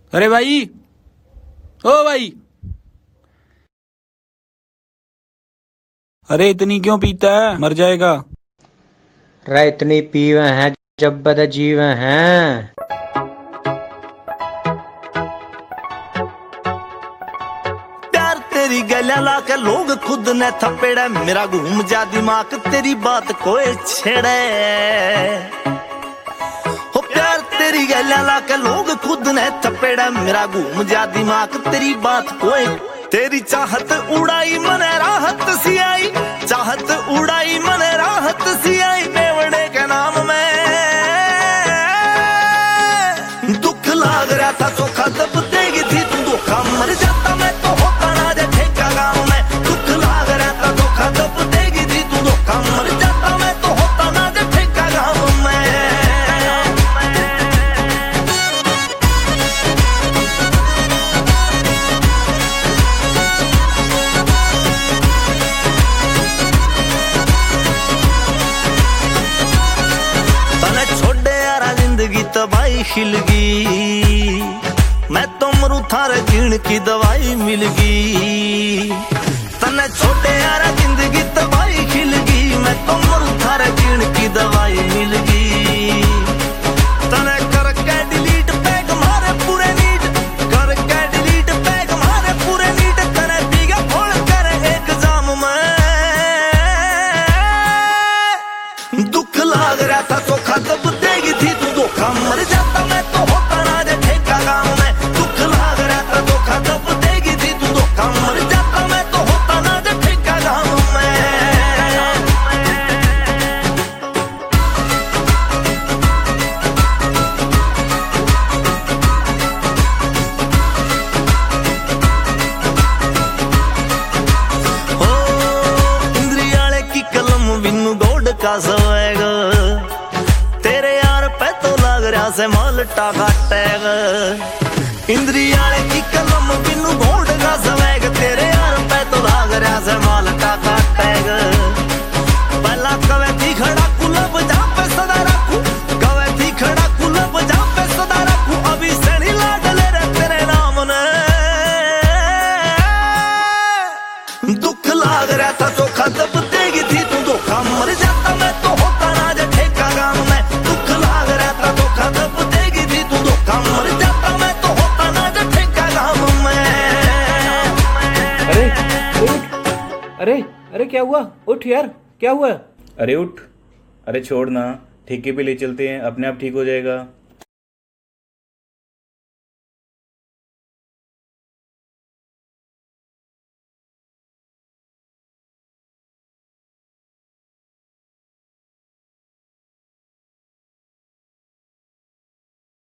अरे भाई, ओ भाई, अरे इतनी क्यों पीता है, मर जाएगा। रे इतनी पीवे हैं जब बद जीवे हैं। प्यार तेरी गलियां लाके लोग खुद ने थपेड़े, मेरा घूम जा दिमाग तेरी बात कोई छेड़े। हो प्यार तेरी गलियां लाके लोग खुद ने थपेड़े, मेरा घूम जा दिमाग तेरी बात कोई। तेरी चाहत उड़ाई मने राहत सी आई, चाहत उड़ाई मने राहत सी आई, बेवड़े के नाम में दुख लाग रहा था चोखा दब देगी थी तू धोखा, मर जाता मैं तो होता ना जे ठेका गाँव में। दुख लाग रहा था धोखा दब देगी थी तू धोखा, मर जाता मैं तो होता ना जे ठेका गाँव में। तने छोड़े यारा जिंदगी तबाही खिलगी, मैं तो मरू थारे जीण की दवाई मिल गई। तने छोड़े यारा जिंदगी तबाही खिलगी, मैं तो मरू थारे जीण की दवाई मिल गई। तने करके डिलीट पैग मारे पूरे नीट, करके डिलीट पैग मारे पूरे नीट, तने पीगा फोड़ कर एक जाम में। दुख लाग रहा था चोखा दब देगी थी तू धोखा, मर जाता मैं तो होता ना जे ठेका गाँव में। दुख लाग रहा था धोखा दब देगी थी तू धोखा, मर जाता मैं तो होता ना जे ठेका गाँव में। ओ इंद्रियाले की कलम बिनु गोड का सवेग, तेरे यार पे तो लाग रहा से मालटा काटेग। इंद्रियाले की कलम बिनु गोड का सवेग, तेरे यार पे तो लाग रहा से मालटा काटेग। पहला कवे थी खड़ा कुलब जा पे सदा रखू, कवे थी खड़ा कुलब जा पे सदा रखू, अभी सड़ी लाडले रे तेरे नाम ने। दुख लाग रहा था चोखा दब देगी थी तू धोखा, मर जाता मैं तो होता ना जे ठेका गाँव में। दुख लाग रहा था धोखा दब देगी थी तू धोखा, मर जाता मैं तो होता ना जे ठेका गाँव में। अरे उठ, अरे अरे क्या हुआ? उठ यार, क्या हुआ? अरे उठ, अरे छोड़ ना, ठेके पे ले चलते हैं, अपने आप ठीक हो जाएगा।